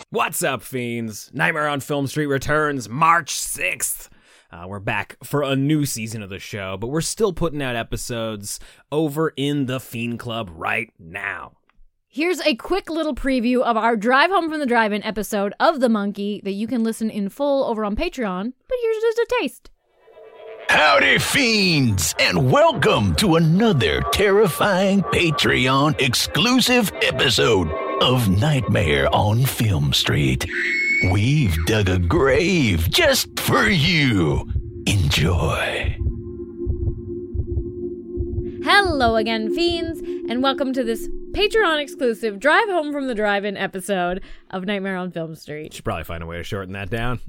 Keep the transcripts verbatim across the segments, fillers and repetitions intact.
What's up, fiends? Nightmare on Film Street returns March sixth. Uh, we're back for a new season of the show, but we're still putting out episodes over in the Fiend Club right now. Here's a quick little preview of our Drive Home from the Drive-In episode of The Monkey that you can listen in full over on Patreon, but here's just a taste. Howdy, fiends, and welcome to another terrifying Patreon exclusive episode of Nightmare on Film Street. We've dug a grave just for you. Enjoy. Hello again, fiends, and welcome to this Patreon exclusive Drive Home from the Drive-In episode of Nightmare on Film Street. Should probably find a way to shorten that down.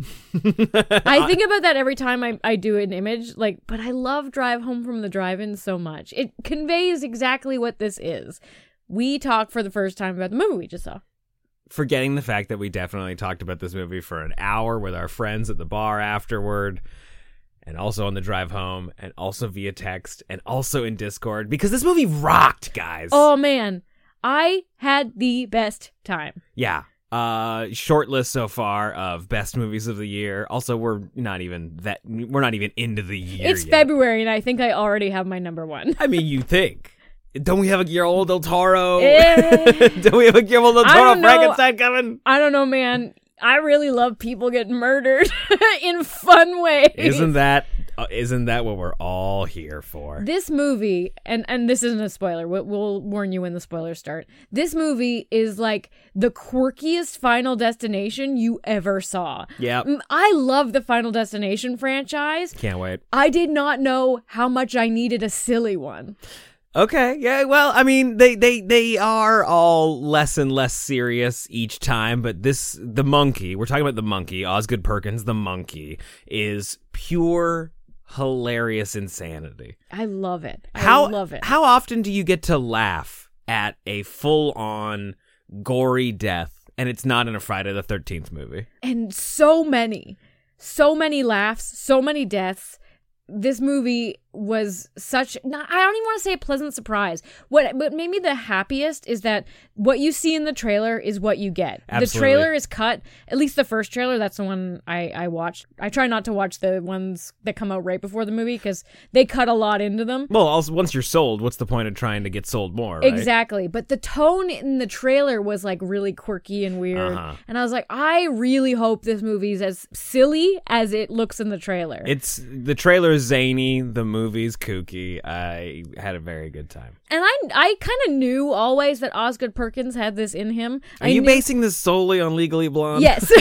I think about that every time I, I do an image, like, but I love Drive Home from the Drive-In so much. It conveys exactly what this is. We talk for the first time about the movie we just saw. Forgetting the fact that we definitely talked about this movie for an hour with our friends at the bar afterward, and also on the drive home, and also via text, and also in Discord, because this movie rocked, guys. Oh, man. I had the best time. Yeah. Uh, short list so far of best movies of the year. Also, we're not even that, we're not even into the year It's yet. February, and I think I already have my number one. I mean, you think. Don't we have a Guillermo del Toro? Eh. Don't we have a Guillermo del I Toro don't know. Frankenstein coming? I don't know, man. I really love people getting murdered in fun ways. Isn't that uh, isn't that what we're all here for? This movie, and, and this isn't a spoiler, we'll, we'll warn you when the spoilers start. This movie is like the quirkiest Final Destination you ever saw. Yeah. I love the Final Destination franchise. Can't wait. I did not know how much I needed a silly one. Okay, yeah, well, I mean, they, they, they are all less and less serious each time, but this, the monkey, we're talking about the monkey, Osgood Perkins, the monkey, is pure, hilarious insanity. I love it. I how, love it. How often do you get to laugh at a full-on, gory death, and it's not in a Friday the thirteenth movie? And so many, so many laughs, so many deaths. This movie was such, not, I don't even want to say a pleasant surprise. What, what made me the happiest is that what you see in the trailer is what you get. Absolutely. The trailer is cut, at least the first trailer, that's the one I, I watched. I try not to watch the ones that come out right before the movie because they cut a lot into them. Well, also, once you're sold, what's the point of trying to get sold more, right? Exactly. But the tone in the trailer was like really quirky and weird. Uh-huh. And I was like, I really hope this movie's as silly as it looks in the trailer. It's, the trailer's zany, the movie's kooky. I had a very good time. And I I kind of knew always that Osgood Perkins had this in him. Are I you knew, basing this solely on Legally Blonde? Yes.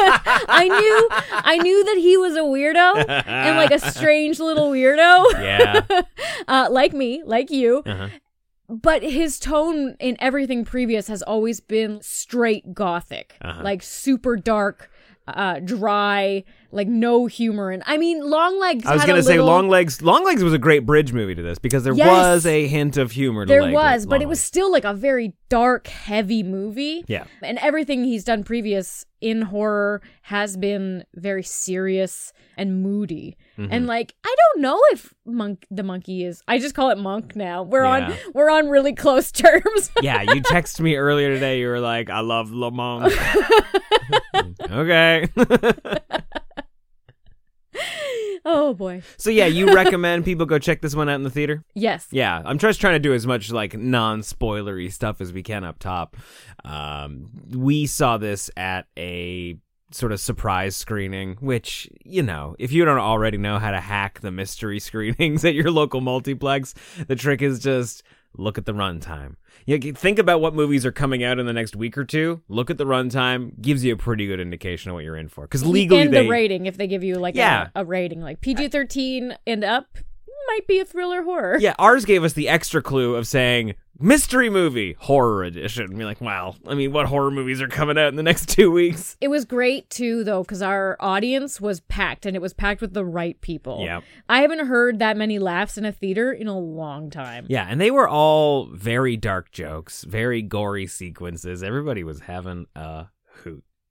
I knew I knew that he was a weirdo and like a strange little weirdo. Yeah. uh, like me, like you. Uh-huh. But his tone in everything previous has always been straight gothic. Uh-huh. Like super dark, uh, dry, like no humor. And I mean, Longlegs I was had going a to say little... Longlegs. Longlegs was a great bridge movie to this because there Yes. was a hint of humor to There Leg- was, but it Longlegs. was still like a very dark, heavy movie. Yeah. And everything he's done previous in horror has been very serious and moody. Mm-hmm. And like, I don't know if Monk the monkey is, I just call it Monk now. We're Yeah. on we're on really close terms. Yeah, you texted me earlier today. You were like, I love Le Monk. Okay. Oh boy. So yeah, you recommend people go check this one out in the theater? Yes. Yeah, I'm just trying to do as much like non-spoilery stuff as we can up top. Um, we saw this at a sort of surprise screening, which, you know, if you don't already know how to hack the mystery screenings at your local multiplex, the trick is just look at the runtime. You know, think about what movies are coming out in the next week or two. Look at the runtime. Gives you a pretty good indication of what you're in for. Because legally, and they... the rating, if they give you like Yeah. a, a rating, like P G thirteen and up, might be a thriller horror. Yeah, ours gave us the extra clue of saying mystery movie, horror edition. And we're like, wow, I mean, what horror movies are coming out in the next two weeks? It was great too, though, because our audience was packed, and it was packed with the right people. Yeah. I haven't heard that many laughs in a theater in a long time. Yeah, and they were all very dark jokes, very gory sequences. Everybody was having a hoot.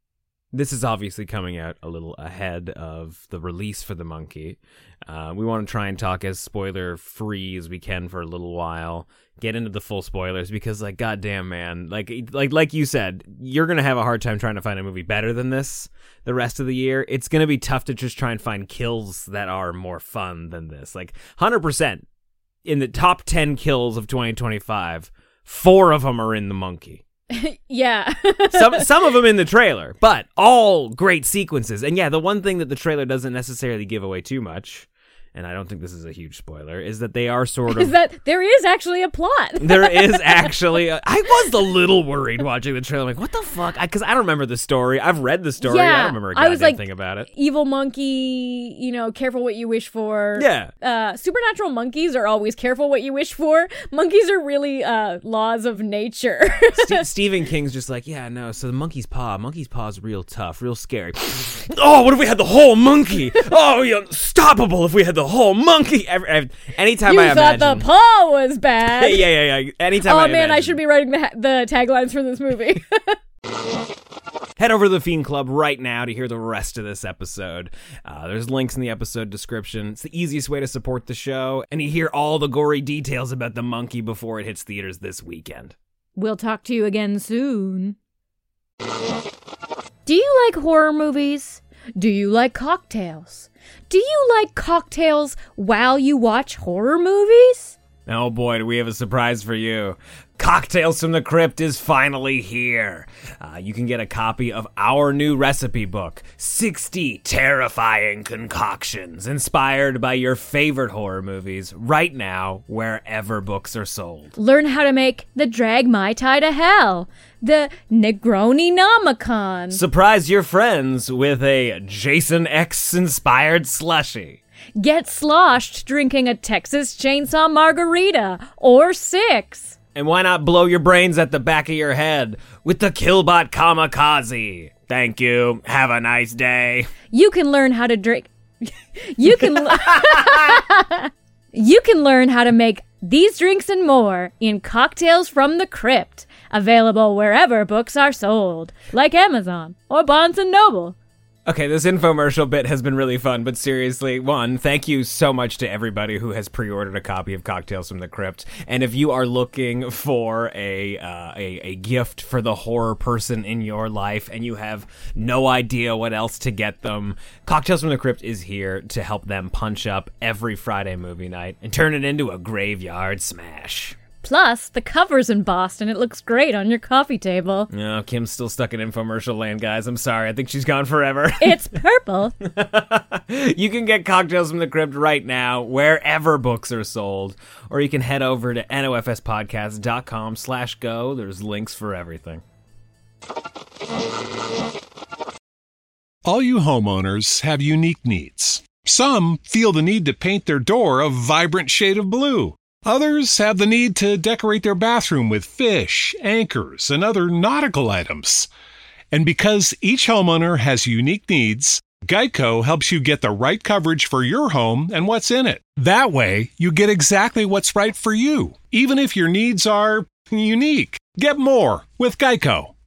This is obviously coming out a little ahead of the release for The Monkey. Uh, we want to try and talk as spoiler-free as we can for a little while, get into the full spoilers, because, like, goddamn, man, like, like, like you said, you're going to have a hard time trying to find a movie better than this the rest of the year. It's going to be tough to just try and find kills that are more fun than this. Like, one hundred percent in the top ten kills of twenty twenty-five, four of them are in The Monkey. Yeah. some some of them in the trailer, but all great sequences. And yeah, the one thing that the trailer doesn't necessarily give away too much, and I don't think this is a huge spoiler, is that they are sort of... Is that there is actually a plot. There is actually... A, I was a little worried watching the trailer. I'm like, what the fuck? Because I, I don't remember the story. I've read the story. Yeah, I don't remember a goddamn I was like, thing about it. Evil monkey, you know, careful what you wish for. Yeah. Uh, supernatural monkeys are always careful what you wish for. Monkeys are really uh, laws of nature. St- Stephen King's just like, yeah, no, so the monkey's paw. Monkey's paw is real tough, real scary. Oh, what if we had the whole monkey? Oh, yeah, unstoppable if we had the whole monkey. Every, every, anytime you I thought imagine... the paw was bad. yeah, yeah, yeah. Anytime oh, I man, imagine... I should be writing the, the taglines for this movie. Head over to the Fiend Club right now to hear the rest of this episode. Uh, there's links in the episode description. It's the easiest way to support the show, and you hear all the gory details about the monkey before it hits theaters this weekend. We'll talk to you again soon. Do you like horror movies? Do you like cocktails? Do you like cocktails while you watch horror movies? Oh boy, do we have a surprise for you. Cocktails from the Crypt is finally here. Uh, you can get a copy of our new recipe book, sixty Terrifying Concoctions, inspired by your favorite horror movies, right now, wherever books are sold. Learn how to make the Drag Mai Tai to Hell, the Negroni Nomicon. Surprise your friends with a Jason X-inspired slushie. Get sloshed drinking a Texas Chainsaw Margarita, or six. And why not blow your brains at the back of your head with the Killbot Kamikaze? Thank you. Have a nice day. You can learn how to drink... you can... l- you can learn how to make these drinks and more in Cocktails from the Crypt, available wherever books are sold, like Amazon or Barnes and Noble. Okay, this infomercial bit has been really fun, but seriously, one, thank you so much to everybody who has pre-ordered a copy of Cocktails from the Crypt. And if you are looking for a, uh, a a gift for the horror person in your life and you have no idea what else to get them, Cocktails from the Crypt is here to help them punch up every Friday movie night and turn it into a graveyard smash. Plus, the cover's embossed and it looks great on your coffee table. No, Kim's still stuck in infomercial land, guys. I'm sorry. I think she's gone forever. It's purple. You can get Cocktails from the Crypt right now, wherever books are sold. Or you can head over to nofspodcast.com slash go. There's links for everything. All you homeowners have unique needs. Some feel the need to paint their door a vibrant shade of blue. Others have the need to decorate their bathroom with fish, anchors, and other nautical items. And because each homeowner has unique needs, Geico helps you get the right coverage for your home and what's in it. That way, you get exactly what's right for you, even if your needs are unique. Get more with Geico.